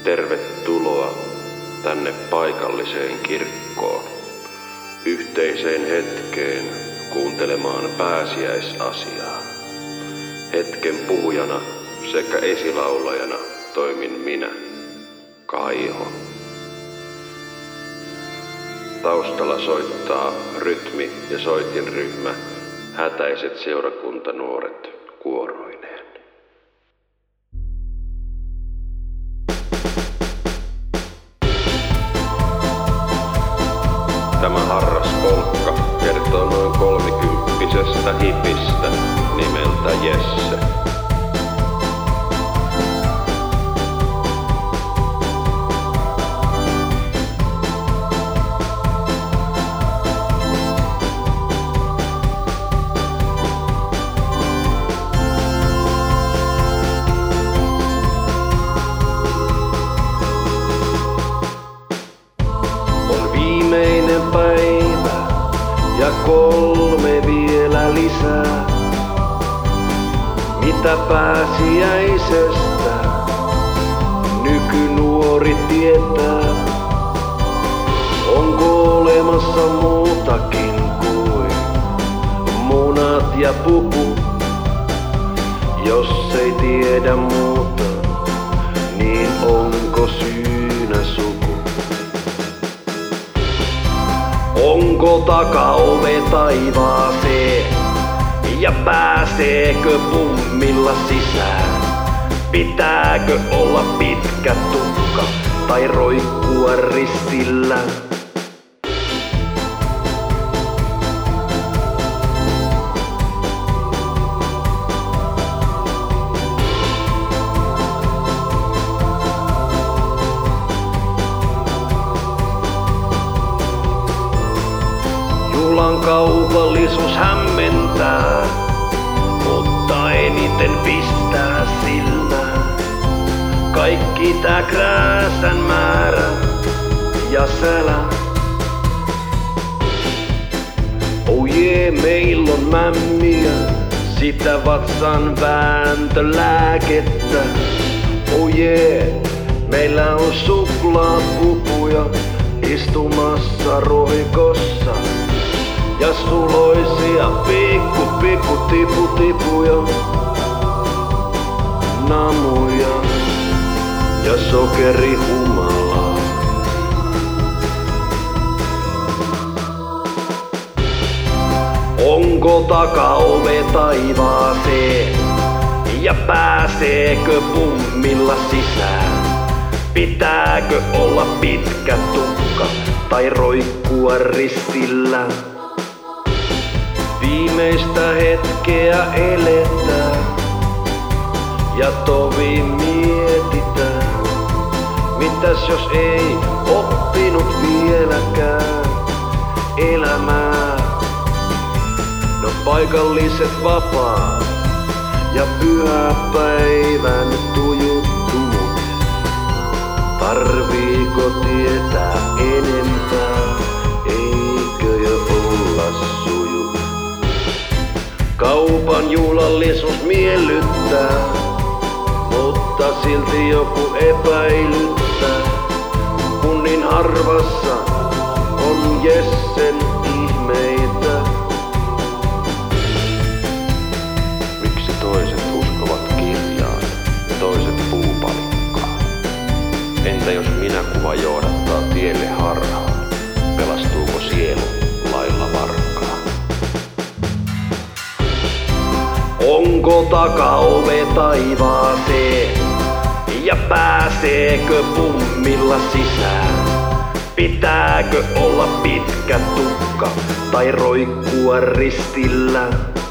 Tervetuloa tänne paikalliseen kirkkoon, yhteiseen hetkeen kuuntelemaan pääsiäisasiaa. Hetken puhujana sekä esilaulajana toimin minä, Kaiho. Taustalla soittaa rytmi- ja soitinryhmä Hätäiset seurakuntanuoret kuoroineen. Tämä harras polkka kertoo noin 30-vuotiaasta hipistä nimeltä Jesse. Viimeinen päivä ja 3 vielä lisää. Mitä pääsiäisestä nykynuori tietää? Onko olemassa muutakin kuin munat ja pupu? Jos ei tiedä muuta, niin onko syynä suku? Onko takaove taivaaseen ja pääseekö pummilla sisään? Pitääkö olla pitkä tukka tai roikkua ristillä? Juhlan kaupallisuus hämmentää, mutta eniten pistää silmään kaikki tää krääsän määrä ja sälä. Oh yeah, meillä on mämmiä, sitä vatsan vääntölääkettä. Oh yeah, meillä on suklaapupuja istumassa roikossa. Ja suloisia pikku tipuja, namuja ja sokerihumalaa. Onko takaove taivaaseen ja pääseekö pummilla sisään? Pitääkö olla pitkä tukka tai roikkua ristillä? Viimeistä hetkeä eletään ja tovi mietitään. Mitäs jos ei oppinut vieläkään elämää? No paikalliset vapaat ja pyhäpäivän tujuttumut. Tarviiko tietää enempää? Eikö jo olla sujut? Kaupan juhlallisuus miellyttää, mutta silti joku epäilyttää, kun niin harvassa on Jessen ihmeitä. Miksi toiset uskovat kirjaan ja toiset puupalikkaan? Entä jos minäkuva johdattaa tielle harhaan? Pelastuuko sielu lailla varkaan? Onko takaove taivaaseen ja pääseekö pummilla sisään? Pitääkö olla pitkä tukka tai roikkua ristillä?